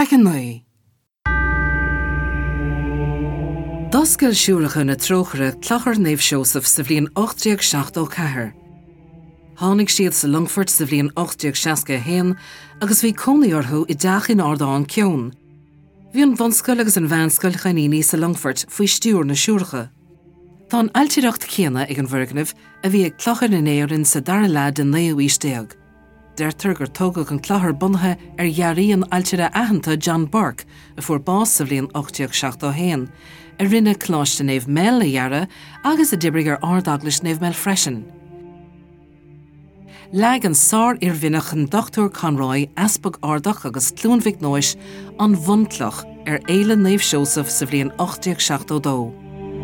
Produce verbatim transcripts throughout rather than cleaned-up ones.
Ag an nui. Doscail siúracha na tróchara clachar Naomh Seosamh sa bhliain ochtaíocht seacht ó chathair. Tháinig siad sa Longfort sa bhliain ochtaíocht seasca hain agus bhí cónaí orthu i dteach in ardáin ceann. Bhí an bhunscoil agus an bhainscoil chaníní sa Longfort faoi stiúr na siúracha. Tá an ailtíreacht céanna ag an bhurgnamh a bhí ag clachar na néireann sa dara lead den naomh déag. Deirtar gur tógadh an clachar bunaithe ar ghearraí an ailtíre aitheanta John Burke a fuair bás sa bhliain ochtaíocht seacht ó hain, a rinne cláiste Naomh Mel a dhearra agus a d'oibrigh ar ardaglas Naomh Mel freisin. Leag an sár ar bhinneach an Doctor Conroy aspag ardach agus clúnmhic nóis an bhuntlach ar éile Naomh Seosamh sa bhliain ochtaíocht seacht ó dó.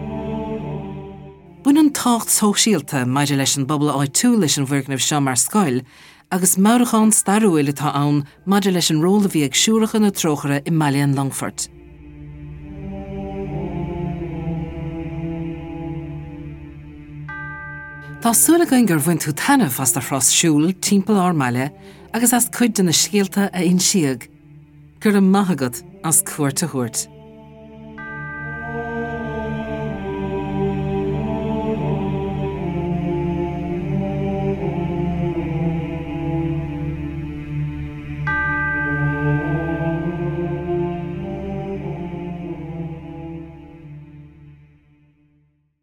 Buin an tácht sóisialta maidir leis an bobal áid tú leis an bhurgnamh seo mar scoil, agus mairachán starúile tá ann maidir leis an ról a bhí ag siúracha na tróchara i Maileán Longfort. Tá súlagainn gur bhain tú tainmh as tar fros siúl timpeall ár Maile agus as cuid den na scialta a insiag, gur an maithagad as cuairte thuairt.